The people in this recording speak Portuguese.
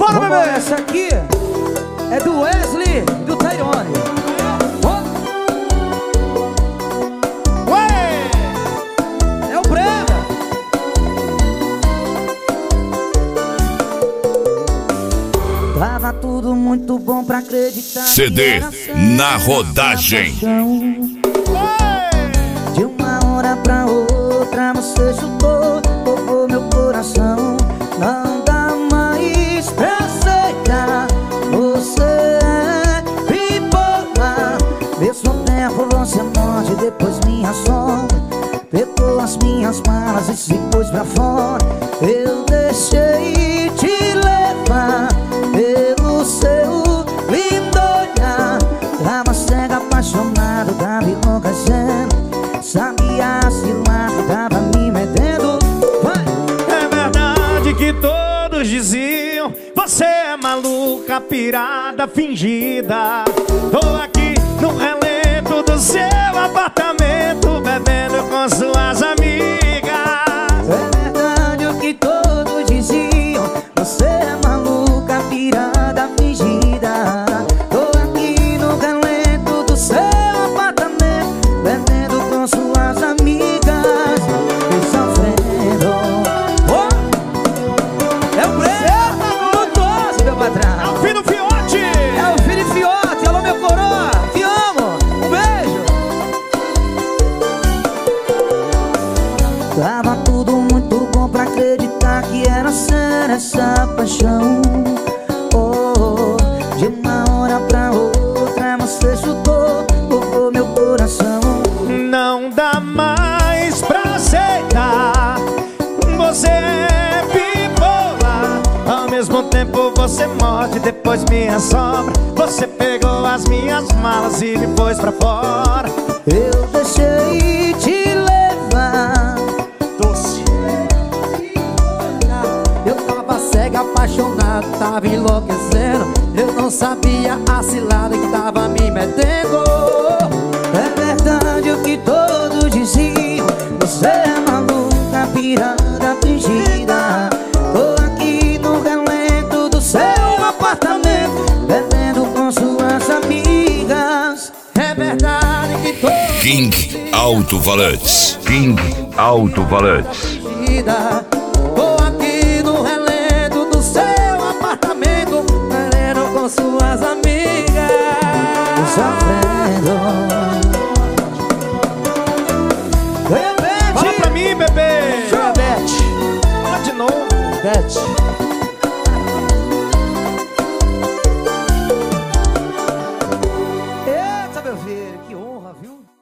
Bora, bebê! Essa aqui é do Wesley e do Tyrone. Ué! É o Brega. Tava tudo muito bom pra acreditar. CD na rodagem. De uma hora pra outra você chutou, tocou meu coração. Não dá mais pra aceitar. Você é bipolar. Mesmo tempo você morde, depois me assombra. Pegou as minhas malas e se pôs pra fora. Eu deixei te levar pelo seu lindo olhar. Tava cego, apaixonado, tava enlouquecendo. Sabia cilada, tava me metendo. Vai! É verdade que todos diziam: você é maluca, pirada, fingida. Tô aqui no relento do seu apartamento, bebendo com suas amigas. É verdade o que todos diziam: você é maluca, pirada, fingida. Tô aqui no relento do seu apartamento, bebendo com suas amigas e sofrendo. Oh! É o Breno do 12, meu patrão. É o filho do Fiote! É o filho Fiote. Alô, meu coroa, te amo. Um beijo. Tava tudo muito bom pra acreditar que era séria essa paixão. Oh, de uma hora pra outra você chutou, tocou meu coração. Não dá mais pra aceitar. Você é bipolar. Ao mesmo tempo você morde, depois me assombra. Você pegou as minhas malas e me pôs pra fora. Eu deixei te levar. Doce. Eu tava cego, apaixonado, tava enlouquecendo. Eu não sabia a cilada que tava me metendo. É verdade o que todos diziam: você é maluca, pirada, fingida. Tô aqui no relento do seu apartamento, bebendo com suas amigas. É verdade que todos King Alto Valantes. King Alto Valantes. vida. Tô aqui no relento do seu apartamento, bebendo com suas amigas. Sofrendo. Ganha, Fala pra mim, bebê! Chama Beth. Fala de novo. Beth. Eita, meu filho, que honra, viu?